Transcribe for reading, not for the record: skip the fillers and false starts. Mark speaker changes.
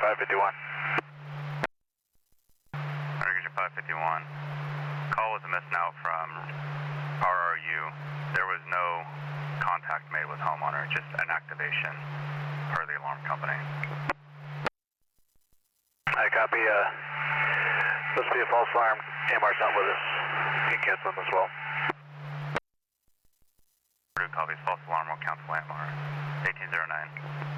Speaker 1: 551.
Speaker 2: Region 551. Call was a miss now from RRU. There was no contact made with homeowner, just an activation per the alarm company.
Speaker 1: I copy. Must be a false alarm. AMR's not with us. You can cancel them as well.
Speaker 2: Copies, false alarm will cancel AMR. 1809.